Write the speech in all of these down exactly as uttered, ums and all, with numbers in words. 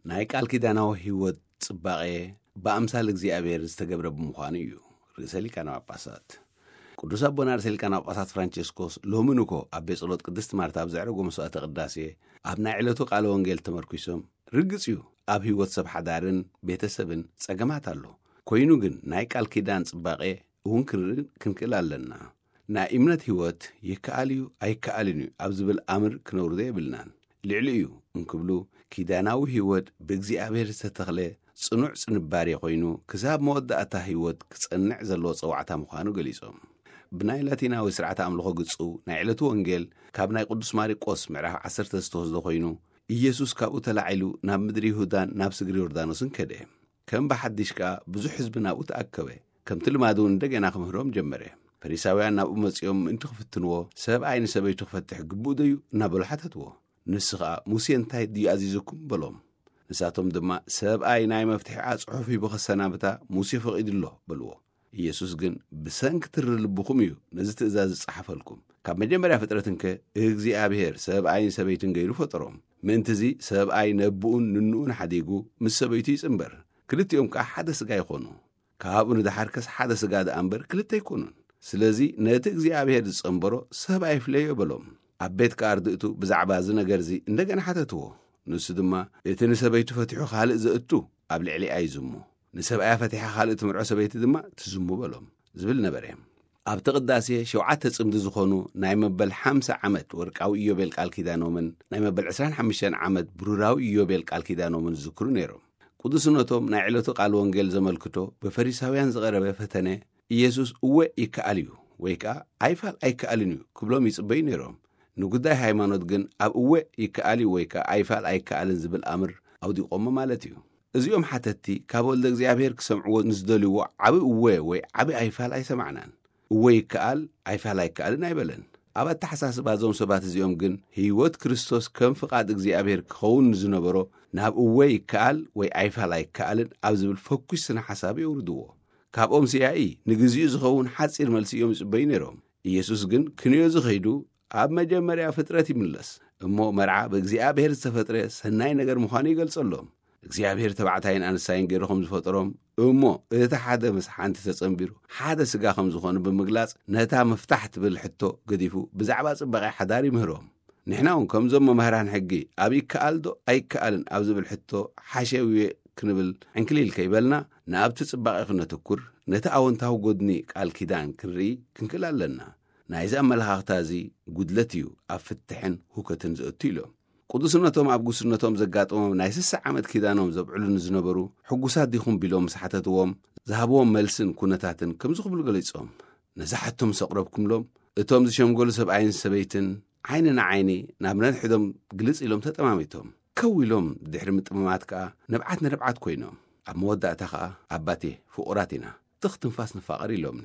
ናይ ቃል ኪዳናዊ ህይወት ጽባቐ በአምሳል እግዚአብሔር ዝተገብረ ብምዃኑ እዩ። ርእሰ ሊቃነ ጳጳሳት ቅዱስ አቦና ርእሰ ሊቃነ ጳጳሳት ፍራንቺስኮስ ሎምንኮ ኣብ ቤት ጸሎት ቅድስት ማርታ ኣብ ዘዕረጎ መስዋዕተ ቅዳሴ ኣብ ናይ ዕለቱ ቃለ ወንጌል ተመርኪሶም ርግጽ እዩ ኣብ ህይወት ሰብ ሓዳርን ቤተሰብን ጸገማት ኣሎ። ኮይኑ ግን ናይ ቃል ኪዳን ጽባቐ እውን ክንክእል ኣለና። ናይ እምነት ህይወት ይከኣል እዩ ኣይከኣልን እዩ ኣብ ዝብል ኣምር ክነውርዶ የብልናን። ልዕሊ እዩ እንክብሉ ኪዳናዊ ህይወት ብእግዚአብሔር ዝተተኽለ ጽኑዕ ጽንባሬ ኮይኑ ክሳብ መወዳእታ ህይወት ክጸንዕ ዘለዎ ጸዋዕታ ምዃኑ ገሊጾም ብናይ ላቲናዊ ስርዓት ኣምልኾ ግጹ ናይ ዕለቱ ወንጌል ካብ ናይ ቅዱስ ማርቆስ ምዕራፍ ዓሰርተ ዝተወስዶ ኮይኑ ኢየሱስ ካብኡ ተላዒሉ ናብ ምድሪ ይሁዳን ናብ ስግሪ ዮርዳኖስን ከደ ከም ብሓድሽ ከዓ ብዙሕ ህዝቢ ናብኡ ተኣከበ። ከምቲ ልማዱ እንደገና ክምህሮም ጀመረ። ፈሪሳውያን ናብኡ መጺኦም ምእንቲ ክፍትንዎ ሰብኣይ ንሰበይቱ ክፈትሕ ግቡእ ደዩ እናበሉ ሓተትዎ። ንሱ ከዓ ሙሴ እንታይ ድዩ ኣዚዝኩም በሎም። ንሳቶም ድማ ሰብኣይ ናይ መፍትሒ ጽሑፍ ሂቡ ኸሰናብታ ሙሴ ፈቒዱሎ በልዎ። ኢየሱስ ግን ብሰንኪ ትሪ ልብኹም እዩ ነዚ ትእዛዝ ዝጸሓፈልኩም። ካብ መጀመርያ ፍጥረትንከ እግዚአብሔር ሰብኣይን ሰበይትን ገይሩ ፈጠሮም። ምእንትዚ ሰብኣይ ነብኡን ንንኡን ሓዲጉ ምስ ሰበይቱ ይጽምበር፣ ክልቲኦም ከዓ ሓደ ሥጋ ይኾኑ። ካብኡ ንድሓርከስ ሓደ ሥጋ ደኣ እምበር ክልተ ይኮኑን። ስለዚ ነቲ እግዚአብሔር ዝጸንበሮ ሰብኣይ ይፍለዮ በሎም። ኣብ ቤት ካርድእቱ ብዛዕባ እዚ ነገር እዚ እንደገና ሓተትዎ። ንሱ ድማ እቲ ንሰበይቱ ፈቲሑ ካልእ ዘእቱ ኣብ ልዕሊ ኣይዝሙ፣ ንሰብኣያ ፈቲሓ ካልእ ትምርዖ ሰበይቲ ድማ ትዝሙ በሎም ዝብል ነበረ። ኣብ ተቕዳሴ ሸውዓተ ጽምዲ ዝኾኑ ናይ መበል ሓምሳ ዓመት ወርቃዊ ኢዮቤል ቃል ኪዳኖምን ናይ መበል ዕስራን ሓሙሽተን ዓመት ብሩራዊ ኢዮቤል ቃል ኪዳኖምን ዝዝክሩ ነይሮም። ቅዱስነቶም ናይ ዕለቱ ቃል ወንጌል ዘመልክቶ ብፈሪሳውያን ዝቐረበ ፈተነ ኢየሱስ እወ ይከኣል እዩ ወይ ከዓ ኣይፋል ኣይከኣልን እዩ ክብሎም ይጽበዩ ነይሮም። ንጉዳይ ሃይማኖት ግን ኣብ እወ ይከኣል ወይ ከዓ ኣይፋል ኣይከኣልን ዝብል ኣምር ኣውዲቖሞ ማለት እዩ። እዚኦም ሓተቲ ካብ ወልደ እግዚአብሔር ክሰምዕዎ ንዝደልይዎ ዓብ እወ ወይ ዓብ ኣይፋል ኣይሰማዕናን። እወ ይከኣል ኣይፋል ኣይከኣልን ኣይበለን። ኣብ ኣተሓሳስባ እዞም ሰባት እዚኦም ግን ህይወት ክርስቶስ ከም ፍቓድ እግዚአብሔር ክኸውን ዝነበሮ ናብ እወ ይከኣል ወይ ኣይፋል ኣይከኣልን ኣብ ዝብል ፈኩስ ስነ ሓሳብ የውርድዎ። ካብኦም ስያኢ ንግዚኡ ዝኸውን ሓጺር መልሲ እዮም ይጽበዩ ነይሮም። ኢየሱስ ግን ክንዮ ዝኸይዱ ኣብ መጀመርያ ፍጥረት ይምለስ እሞ መርዓ ብእግዚአብሔር ዝተፈጥረ ሰናይ ነገር ምዃኑ ይገልጸሎም። እግዚአብሔር ተባዕታይን ኣንስታይን ገይሩ ከም ዝፈጠሮም እሞ እቲ ሓደ ምስ ሓንቲ ተጸንቢሩ ሓደ ሥጋ ከም ዝኾኑ ብምግላጽ ነታ መፍታሕ ትብል ሕቶ ገዲፉ ብዛዕባ ጽባቐ ሓዳር ይምህሮም። ንሕና እውን ከምዞም መምህራን ሕጊ ኣብ ይከኣል ዶ ኣይከኣልን ኣብ ዝብል ሕቶ ሓሸውየ ክንብል ዕንክሊል ከይበልና ንኣብቲ ጽባቐ ክነትኩር ነቲ ኣወንታዊ ጐድኒ ቃል ኪዳን ክንርኢ ክንክእል ኣለና። ናይዚ ኣመለኻኽታ እዚ ጉድለት እዩ ኣብ ፍትሕን ሁከትን ዘእቱ ኢሎም። ቅዱስነቶም ኣብ ጉስነቶም ዘጋጥሞም ናይ ስሳዕ ዓመት ኪዳኖም ዘብዕሉን ዝነበሩ ሕጉሳት ዲኹም ቢሎም ምስ ሓተትዎም ዝሃብዎም መልስን ኩነታትን ከምዚ ክብሉ ገሊጾም። ነዚ ሓቶም ሰቕረብኩምሎም እቶም ዝሸምገሉ ሰብኣይን ሰበይትን ዓይኒ ንዓይኒ ናብ ነንሕዶም ግልጽ ኢሎም ተጠማሚቶም ከው ኢሎም ድሕሪ ምጥምማት ከዓ ነብዓት ነነብዓት ኮይኖም ኣብ መወዳእታ ከዓ ኣባቴ ፍቑራት ኢና ትኽ ትንፋስ ንፋቐር ኢሎምኒ።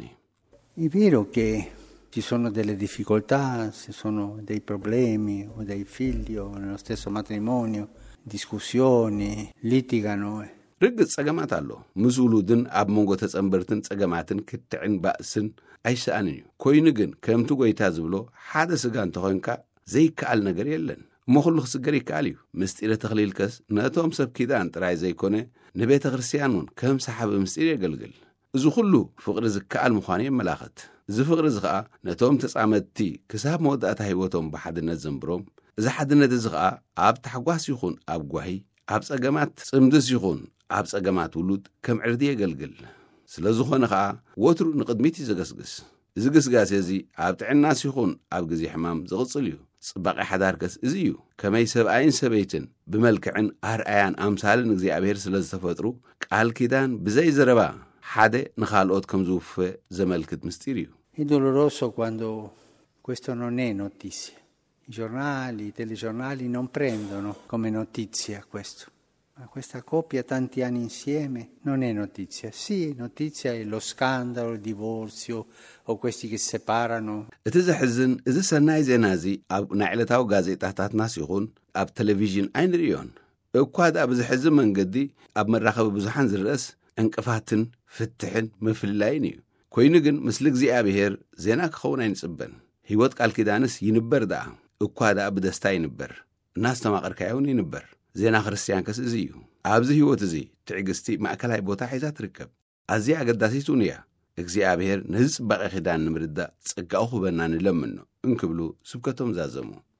È vero che ci sono delle difficoltà, ci sono dei problemi o dei figli o nello stesso matrimonio, discussioni, litigano. ርግጽ ጸገማት ኣሎ። ምስ ውሉድን ኣብ መንጎ ተጸንበርትን ጸገማትን ክትዕን ባእስን ኣይሰኣንን እዩ። ኮይኑ ግን ከምቲ ጐይታ ዝብሎ ሓደ ሥጋ እንተኾንካ ዘይከኣል ነገር የለን እሞ ኹሉ ክስገር ይከኣል እዩ። ምስጢረ ተኽሊልከስ ነቶም ሰብ ኪዳን ጥራይ ዘይኮነ ንቤተ ክርስቲያን እውን ከም ሰሓቢ ምስጢር የገልግል። እዚ ኹሉ ፍቕሪ ዝከኣል ምዃኑ የመላኽት። እዚ ፍቕሪ እዚ ከዓ ነቶም ተጻመድቲ ክሳብ መወዳእታ ህይወቶም ብሓድነት ዘንብሮም። እዚ ሓድነት እዚ ከዓ ኣብ ታሕጓስ ይኹን ኣብ ጓሂ፣ ኣብ ጸገማት ጽምድስ ይኹን ኣብ ጸገማት ውሉድ ከም ዕርዲ የገልግል። ስለ ዝኾነ ከዓ ወትሩ ንቕድሚት እዩ ዘገስግስ። እዚ ግስጋሴ እዚ ኣብ ጥዕናስ ይኹን ኣብ ግዜ ሕማም ዝቕጽል እዩ። ጽባቐ ሓዳርከስ እዚ እዩ። ከመይ ሰብኣይን ሰበይትን ብመልክዕን ኣርኣያን ኣምሳልን እግዚአብሔር ስለ ዝተፈጥሩ ቃል ኪዳን ብዘይ ዘረባ ሓደ ንኻልኦት ከም ዝውፈ ዘመልክት ምስጢር እዩ። È doloroso quando questo non è notizia. I giornali, i telegiornali non prendono come notizia questo. Ma questa coppia tanti anni insieme non è notizia. Sì, notizia è lo scandalo, il divorzio o questi che separano. እቲ ዘሕዝን እዚ ሰናይ ዜና እዚ ኣብ ናይ ዕለታዊ ጋዜጣታትናስ ይኹን ኣብ ቴሌቪዥን ኣይንሪዮን። እኳ ዳ ብዝሕዝን መንገዲ ኣብ መራኸቢ ብዙሓን ዝርአስ ዕንቅፋትን ፍትሕን ምፍላይን እዩ። ኮይኑ ግን ምስሊ እግዚአብሔር ዜና ክኸውን ኣይንጽበን። ህይወት ቃል ኪዳንስ ይንበር ደኣ እኳ ደኣ ብደስታ ይንበር እናስተማቐርካዮ እውን ይንበር። ዜና ክርስቲያን ከስ እዚ እዩ። ኣብዚ ህይወት እዚ ትዕግስቲ ማእከላይ ቦታ ሒዛ ትርከብ ኣዝያ ኣገዳሲቱን እያ እግዚኣብሔር ነዚ ጽባቐ ኺዳን ንምርዳእ ጸጋኡ ኽበና ንለምኖ እንክብሉ ስብከቶም ዛዘሙ